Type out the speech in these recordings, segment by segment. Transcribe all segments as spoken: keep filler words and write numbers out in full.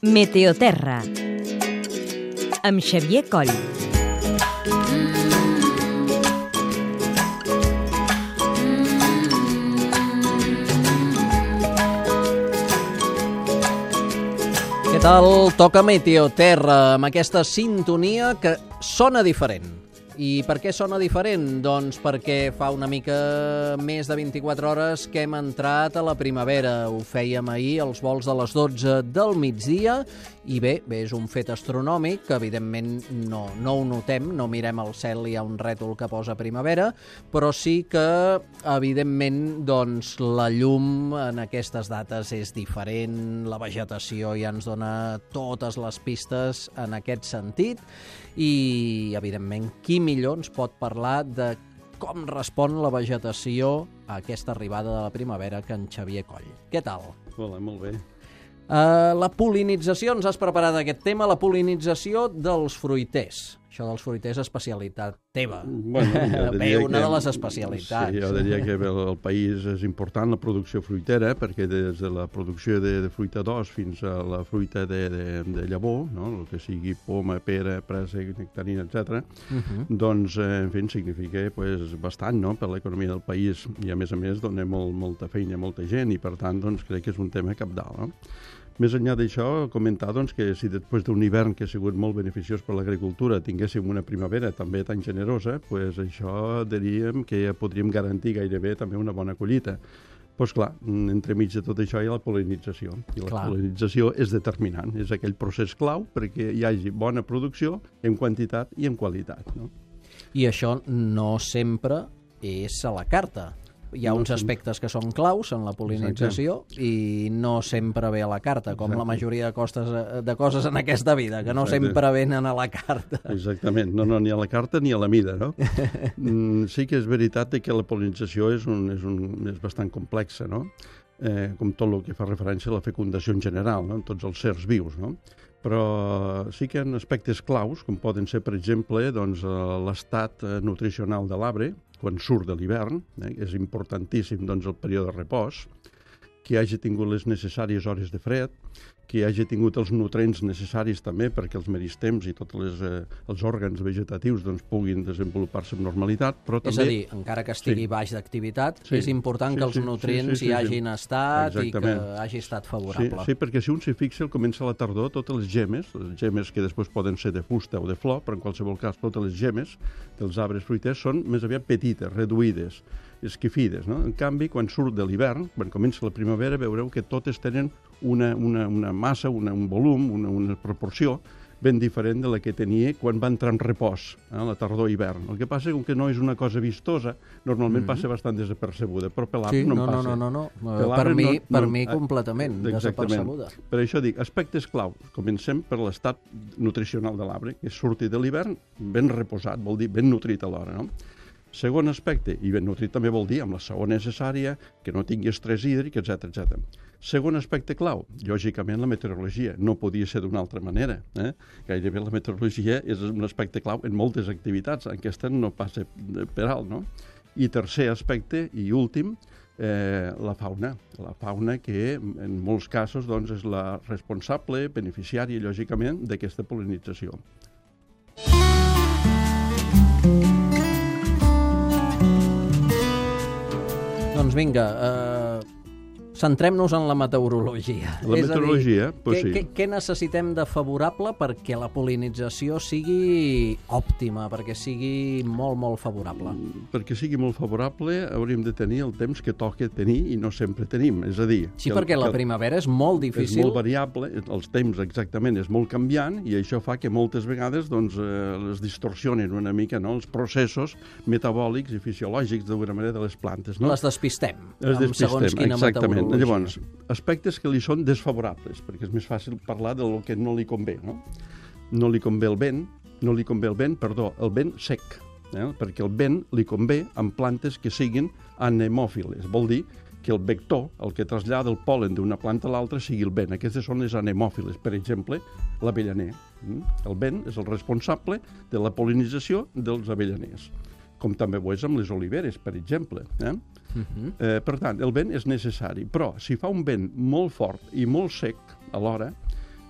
Meteoterra, amb Xavier Coll. Què tal? Toca Meteoterra, amb aquesta sintonia que sona diferent. I per què sona diferent? Doncs perquè fa una mica més de vint-i-quatre hores que hem entrat a la primavera. Ho fèiem ahir als volts de les dotze del migdia i bé, bé és un fet astronòmic que evidentment no, no ho notem, no mirem al cel i hi ha un rètol que posa primavera, però sí que evidentment doncs, la llum en aquestes dates és diferent, la vegetació ja ens dona totes les pistes en aquest sentit i evidentment qui millor ens pot parlar de com respon la vegetació a aquesta arribada de la primavera que en Xavier Coll. Què tal? Hola, molt bé. Uh, la pol·linització, ens has preparat aquest tema, la pol·linització dels fruiters. Això dels fruiters és especialitat teva. Bueno, bé, una que, de les especialitats. Sí, jo diria que el, el país és important la producció fruitera, perquè des de la producció de, de fruita d'os fins a la fruita de, de, de llavor, no? El que sigui poma, pera, préssec, nectarina, etcètera, uh -huh. doncs, en fi, significa pues, bastant, no?, per l'economia del país. I, a més a més, dona molt, molta feina a molta gent i, per tant, doncs, crec que és un tema cabdal, no? Més enllà d'això, comentar doncs, que si després d'un hivern que ha sigut molt beneficiós per l'agricultura tinguéssim una primavera també tan generosa, pues això diríem que ja podríem garantir gairebé també una bona collita. Doncs clar, entremig de tot això hi ha la pol·linització. I la clar. pol·linització és determinant, és aquell procés clau perquè hi hagi bona producció en quantitat i en qualitat. No? I això no sempre és a la carta. Hi ha no, uns aspectes que són claus en la pol·linització Exacte. I no sempre ve a la carta, com Exacte. La majoria de, costes, de coses en aquesta vida, que no Exacte. Sempre venen a la carta. Exactament, no, no, ni a la carta ni a la mida, no? mm, sí que és veritat que la pol·linització és, un, és, un, és bastant complexa, no? Eh, com tot el que fa referència a la fecundació en general, no? En tots els certs vius, no? Però sí que hi ha aspectes claus, com poden ser, per exemple, doncs, l'estat nutricional de l'arbre, quan surt de l'hivern, eh, és importantíssim doncs, el període de repòs, que hagi tingut les necessàries hores de fred, que hagi tingut els nutrients necessaris també perquè els meristems i tots les, eh, els òrgans vegetatius doncs, puguin desenvolupar-se amb normalitat, però també... És a dir, encara que estigui sí. baix d'activitat, sí. és important sí, que els nutrients sí, sí, sí, hi hagin sí. estat Exactament. I que hagi estat favorable. Sí, sí, perquè si un s'hi fixa, al començar la tardor, totes les gemes, les gemes que després poden ser de fusta o de flor, però en qualsevol cas totes les gemes dels arbres fruiters són més aviat petites, reduïdes, esquifides, no? En canvi, quan surt de l'hivern, quan comença la primavera, veureu que totes tenen una, una, una massa, una, un volum, una, una proporció ben diferent de la que tenia quan va entrar en repòs, eh, la tardor-hivern. El que passa és que no és una cosa vistosa, normalment mm-hmm. passa bastant desapercebuda, però per l'arbre sí, no, no en passa. No, no, no, no. Per mi, no, per mi completament no, desapercebuda. Per això dic, aspectes clau. Comencem per l'estat nutricional de l'arbre, que surti de l'hivern ben reposat, vol dir ben nutrit alhora, no? Segon aspecte, i ben nutrit també vol dir amb la saó necessària, que no tingui estrès hídric, etcètera etcètera. Segon aspecte clau, lògicament la meteorologia, no podia ser d'una altra manera. Eh? Gairebé la meteorologia és un aspecte clau en moltes activitats, aquesta no passa per alt, no? I tercer aspecte, i últim, eh, la fauna. La fauna que en molts casos doncs, és la responsable, beneficiària, lògicament, d'aquesta pol·linització. Doncs vinga, eh, centrem-nos en la meteorologia. La és meteorologia, dir, pues què, sí. Què, què necessitem de favorable perquè la pol·linització sigui òptima, perquè sigui molt, molt favorable? Perquè sigui molt favorable hauríem de tenir el temps que toca tenir i no sempre tenim, és a dir... Sí, perquè el, la primavera és molt difícil. És molt variable, els temps exactament és molt canviant i això fa que moltes vegades doncs, eh, les distorsionen una mica, no?, els processos metabòlics i fisiològics d'alguna manera de les plantes. No? Les despistem, les despistem segons quina exactament. meteorologia. Llavors, aspectes que li són desfavorables, perquè és més fàcil parlar del que no li convé, no? No li convé el vent, no li convé el vent, perdó, el vent sec, eh? Perquè el vent li convé amb plantes que siguin anemòfiles, vol dir que el vector, el que trasllada el pol·len d'una planta a l'altra, sigui el vent. Aquestes són les anemòfiles, per exemple, l'avellaner. El vent és el responsable de la pol·linització dels avellaners, com també ho és amb les oliveres, per exemple. Eh? Uh-huh. Eh, per tant, el vent és necessari, però si fa un vent molt fort i molt sec alhora,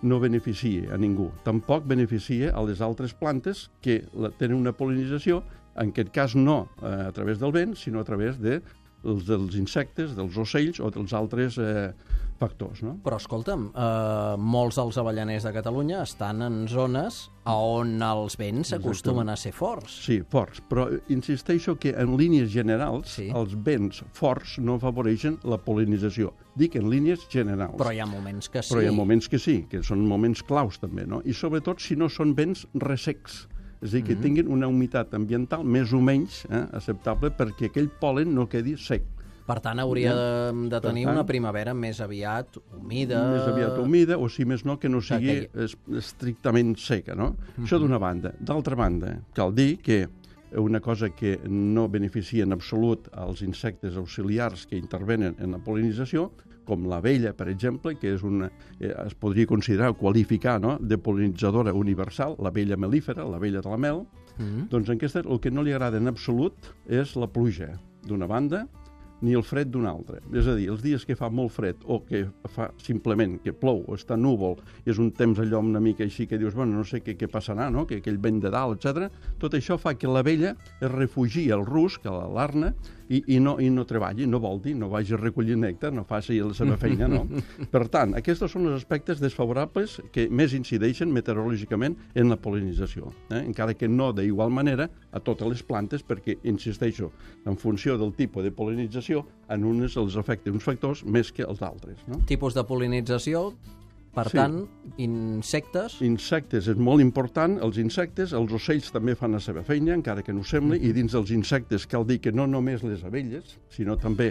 no beneficia a ningú. Tampoc beneficia a les altres plantes que tenen una pol·linització, en aquest cas no a través del vent, sinó a través de els, dels insectes, dels ocells o dels altres eh, factors. No? Però, escolta'm, eh, molts dels avellaners de Catalunya estan en zones on els vents acostumen a ser forts. Sí, forts, però insisteixo que en línies generals sí. els vents forts no afavoreixen la pol·linització. Dic en línies generals. Però hi ha moments que sí. Però hi ha moments que sí, que són moments claus també, no? I sobretot si no són vents ressecs. És a dir, que mm-hmm. tinguin una humitat ambiental més o menys eh, acceptable perquè aquell pol·len no quedi sec. Per tant, hauria de, de tenir tant, una primavera més aviat humida... Més aviat humida, o si més no, que no sigui que... estrictament seca, no? Mm-hmm. Això d'una banda. D'altra banda, cal dir que una cosa que no beneficia en absolut als insectes auxiliars que intervenen en la pol·linització, com l'abella, per exemple, que és una, eh, es podria considerar o qualificar no? de pol·linitzadora universal, l'abella melífera, l'abella de la mel, mm-hmm. doncs en aquesta el que no li agrada en absolut és la pluja, d'una banda, ni el fred d'un altre. És a dir, els dies que fa molt fred o que fa simplement que plou o està núvol i és un temps allò una mica així que dius, bueno, no sé què, què passarà, no? que aquell vent de dalt, etcètera. Tot això fa que l'abella es refugi al rusc, a l'arna, i, i, no, i no treballi, no volti, no vagi a recollir nèctar, no faci la seva feina, no? Per tant, aquests són els aspectes desfavorables que més incideixen meteorològicament en la pol·linització, eh? encara que no d'igual manera a totes les plantes, perquè, insisteixo, en funció del tipus de pol·linització, en unes els afecten uns factors més que els altres. No? Tipus de pol·linització, per sí. tant, insectes... Insectes és molt important. Els insectes, els ocells també fan la seva feina, encara que no ho sembli, mm-hmm. i dins dels insectes cal dir que no només les abelles, sinó també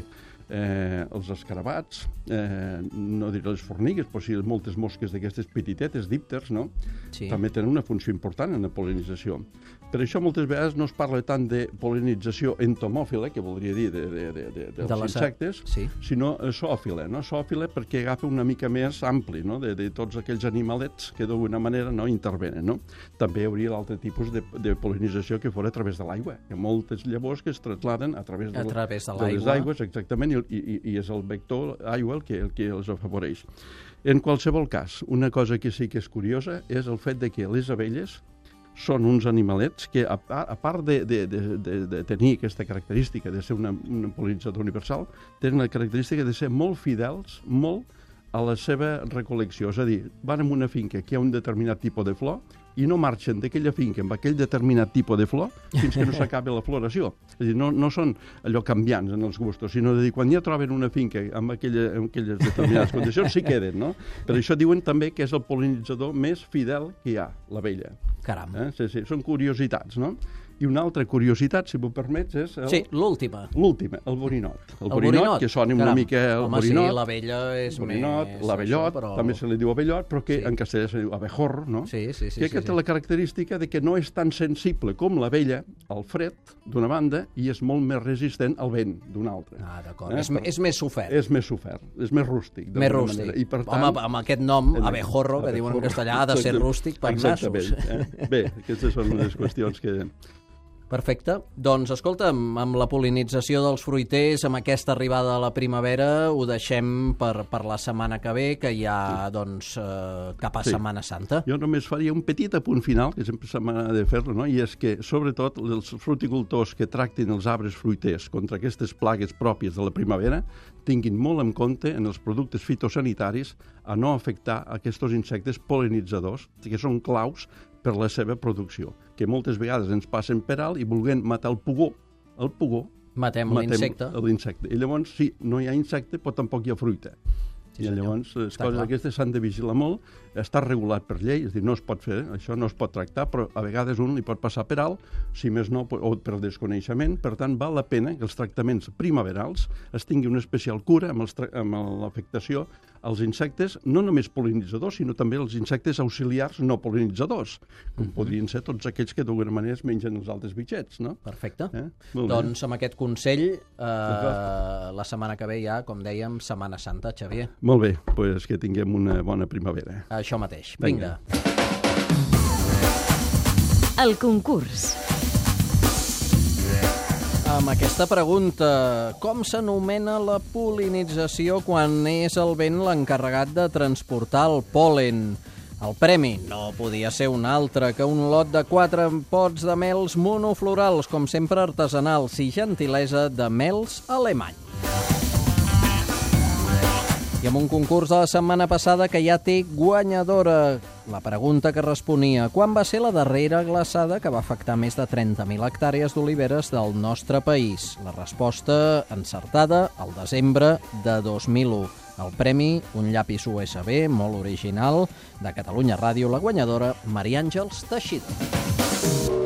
eh, els escarabats, eh, no diré les formigues, però sí moltes mosques d'aquestes petitetes, dípters, no? Sí. També tenen una funció important en la pol·linització. Per això moltes vegades no es parla tant de pol·linització entomòfila, que voldria dir de, de, de, de, dels de insectes, sí. sinó zoòfila, no? Zoòfila perquè agafa una mica més ampli, no? de, de tots aquells animalets que d'alguna manera no intervenen. No? També hi hauria l'altre tipus de, de pol·linització que fos a través de l'aigua. Hi ha moltes llavors que es trasladen a través de, a través de, de les aigües, exactament, i, i, i és el vector aigua el que, el que els afavoreix. En qualsevol cas, una cosa que sí que és curiosa és el fet de que les abelles són uns animalets que, a, a part de, de, de, de, de tenir aquesta característica de ser una, un pol·linitzador universal, tenen la característica de ser molt fidels, molt a la seva recol·lecció. És a dir, van a una finca que hi ha un determinat tipus de flor i no marxen d'aquella finca amb aquell determinat tipus de flor fins que no s'acabi la floració. És a dir, no, no són allò canviants en els gustos, sinó de dir, quan ja troben una finca amb, aquella, amb aquelles determinades condicions, s'hi queden, no? Per això diuen també que és el pol·linitzador més fidel que hi ha, l'abella. Caram. Eh? Sí, sí, són curiositats, no? I una altra curiositat, si m'ho permets, és... El... Sí, l'última. L'última, el borinot. El, el borinot, borinot, que sona una mica el Home, borinot. Sí, l'abella és borinot, més... L'abellot, però... també se li diu abellot, però que sí. en castellà se li diu abejorro, no? Sí, sí, sí. Que sí, aquesta sí. té la característica de que no és tan sensible com l'abella al fred, d'una banda, i és molt més resistent al vent, d'una altra. Ah, d'acord. Eh? És, per... és més sofert. És més sofert, és més rústic. Més rústic. Manera. I, per tant... Home, amb aquest nom, abejorro, que diuen en castellà, ha de ser rústic per nassos. Eh? Bé, aquestes són unes qüestions que... Perfecte. Doncs, escolta'm, amb la pol·linització dels fruiters, amb aquesta arribada a la primavera, ho deixem per, per la setmana que ve, que hi ha, sí. doncs, eh, cap a sí. Setmana Santa. Jo només faria un petit apunt final, que sempre s'ha de fer-lo, no? I és que, sobretot, els fruticultors que tractin els arbres fruiters contra aquestes plagues pròpies de la primavera tinguin molt en compte en els productes fitosanitaris a no afectar aquests insectes pol·linitzadors, que són claus per la seva producció, que moltes vegades ens passen per alt i volguem matar el pugó, el pugó, matem, matem l'insecte. l'insecte. I llavors, sí, no hi ha insecte, però tampoc hi ha fruita. Sí, I llavors les Està coses clar. Aquestes s'han de vigilar molt, està regulat per llei, és a dir, no es pot fer, això no es pot tractar, però a vegades un li pot passar per alt, si més no, o per desconeixement, per tant val la pena que els tractaments primaverals es tingui una especial cura amb, els amb l'afectació als insectes, no només pol·linitzadors, sinó també els insectes auxiliars no pol·linitzadors, com mm-hmm. podrien ser tots aquells que d'alguna manera es mengen els altres bitxets, no? Perfecte. Eh? Doncs amb aquest consell, eh, la setmana que ve ja, com dèiem, Setmana Santa, Xavier. Molt bé, doncs que tinguem una bona primavera. Això mateix. Vinga. El concurs. Amb aquesta pregunta, com s'anomena la pol·linització quan és el vent l'encarregat de transportar el pol·len? El premi no podia ser un altre que un lot de quatre pots de mels monoflorals, com sempre artesanals i gentilesa de Mels Alemany. I amb un concurs de la setmana passada que ja té guanyadora. La pregunta que responia: quan va ser la darrera glaçada que va afectar més de trenta mil hectàrees d'oliveres del nostre país? La resposta encertada, al desembre de dos mil u. El premi, un llapis U S B molt original, de Catalunya Ràdio, la guanyadora, Maria Àngels Teixidor.